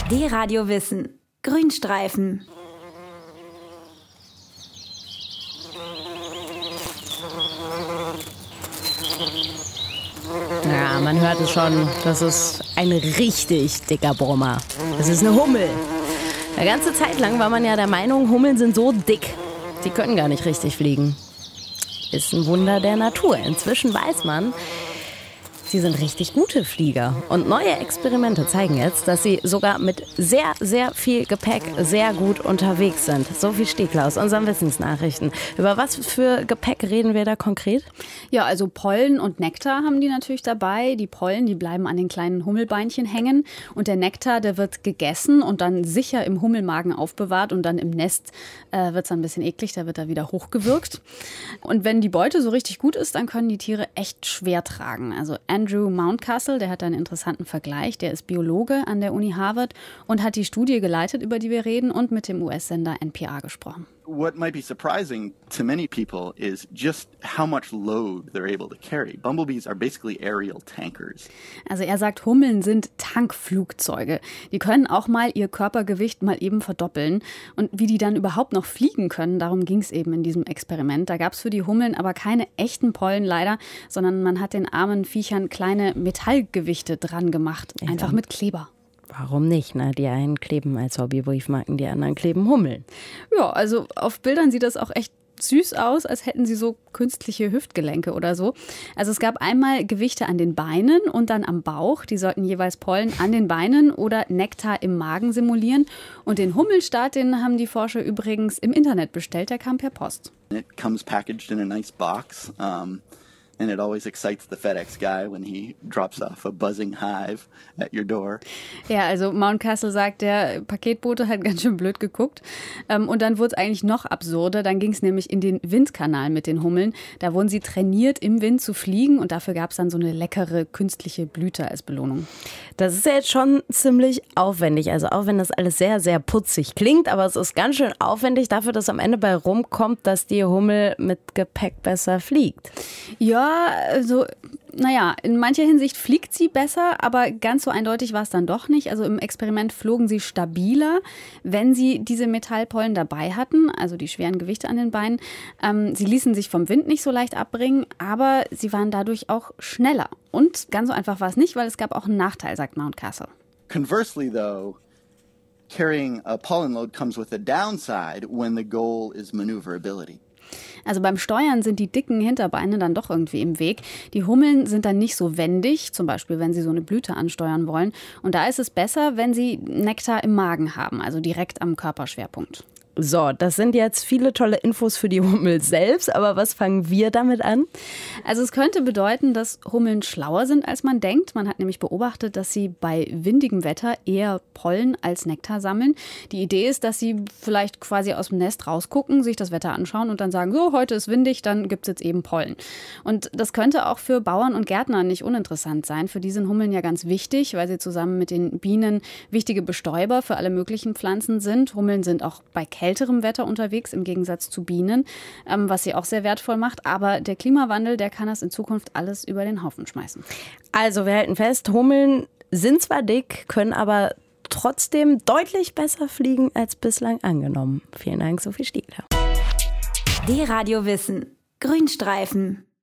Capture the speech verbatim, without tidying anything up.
D-Radio Wissen. Grünstreifen. Ja, man hört es schon. Das ist ein richtig dicker Brummer. Das ist eine Hummel. Eine ganze Zeit lang war man ja der Meinung, Hummeln sind so dick. Die können gar nicht richtig fliegen. Ist ein Wunder der Natur. Inzwischen weiß man, sie sind richtig gute Flieger. Und neue Experimente zeigen jetzt, dass sie sogar mit sehr, sehr viel Gepäck sehr gut unterwegs sind. Sophie Stiegler aus unseren Wissensnachrichten. Über was für Gepäck reden wir da konkret? Ja, also Pollen und Nektar haben die natürlich dabei. Die Pollen, die bleiben an den kleinen Hummelbeinchen hängen. Und der Nektar, der wird gegessen und dann sicher im Hummelmagen aufbewahrt. Und dann im Nest äh, wird es ein bisschen eklig, da wird er wieder hochgewürgt. Und wenn die Beute so richtig gut ist, dann können die Tiere echt schwer tragen. Also Andrew Mountcastle, der hat einen interessanten Vergleich. Der ist Biologe an der Uni Harvard und hat die Studie geleitet, über die wir reden, und mit dem U S-Sender N P R gesprochen. What might be surprising to many people is just how much load they're able to carry. Bumblebees are basically aerial tankers. Also er sagt, Hummeln sind Tankflugzeuge. Die können auch mal ihr Körpergewicht mal eben verdoppeln. Und wie die dann überhaupt noch fliegen können, darum ging es eben in diesem Experiment. Da gab es für die Hummeln aber keine echten Pollen leider, sondern man hat den armen Viechern kleine Metallgewichte dran gemacht. Einfach mit Kleber. Warum nicht? Na, die einen kleben als Hobbybriefmarken, die anderen kleben Hummeln. Ja, also auf Bildern sieht das auch echt süß aus, als hätten sie so künstliche Hüftgelenke oder so. Also es gab einmal Gewichte an den Beinen und dann am Bauch. Die sollten jeweils Pollen an den Beinen oder Nektar im Magen simulieren. Und den Hummelstart, den haben die Forscher übrigens im Internet bestellt. Der kam per Post. It comes packaged in a nice box. Um And it always excites the FedEx guy when he drops off a buzzing hive at your door. Ja, also Mountcastle sagt, der Paketbote hat ganz schön blöd geguckt. Und dann wurde es eigentlich noch absurder. Dann ging es nämlich in den Windkanal mit den Hummeln. Da wurden sie trainiert, im Wind zu fliegen. Und dafür gab es dann so eine leckere künstliche Blüte als Belohnung. Das ist ja jetzt schon ziemlich aufwendig. Also auch wenn das alles sehr, sehr putzig klingt. Aber es ist ganz schön aufwendig dafür, dass am Ende bei rumkommt, dass die Hummel mit Gepäck besser fliegt. Ja, also, naja, in mancher Hinsicht fliegt sie besser, aber ganz so eindeutig war es dann doch nicht. Also im Experiment flogen sie stabiler, wenn sie diese Metallpollen dabei hatten, also die schweren Gewichte an den Beinen. Ähm, sie ließen sich vom Wind nicht so leicht abbringen, aber sie waren dadurch auch schneller. Und ganz so einfach war es nicht, weil es gab auch einen Nachteil, sagt Mountcastle. Conversely, though, carrying a pollen load comes with a downside when the goal is maneuverability. Also beim Steuern sind die dicken Hinterbeine dann doch irgendwie im Weg. Die Hummeln sind dann nicht so wendig, zum Beispiel wenn sie so eine Blüte ansteuern wollen. Und da ist es besser, wenn sie Nektar im Magen haben, also direkt am Körperschwerpunkt. So, das sind jetzt viele tolle Infos für die Hummel selbst, aber was fangen wir damit an? Also es könnte bedeuten, dass Hummeln schlauer sind, als man denkt. Man hat nämlich beobachtet, dass sie bei windigem Wetter eher Pollen als Nektar sammeln. Die Idee ist, dass sie vielleicht quasi aus dem Nest rausgucken, sich das Wetter anschauen und dann sagen, so, heute ist windig, dann gibt es jetzt eben Pollen. Und das könnte auch für Bauern und Gärtner nicht uninteressant sein. Für die sind Hummeln ja ganz wichtig, weil sie zusammen mit den Bienen wichtige Bestäuber für alle möglichen Pflanzen sind. Hummeln sind auch bei Kälte kälterem Wetter unterwegs, im Gegensatz zu Bienen, ähm, was sie auch sehr wertvoll macht. Aber der Klimawandel, der kann das in Zukunft alles über den Haufen schmeißen. Also wir halten fest, Hummeln sind zwar dick, können aber trotzdem deutlich besser fliegen als bislang angenommen. Vielen Dank, Sophie Stiegler. D-Radio Wissen. Grünstreifen.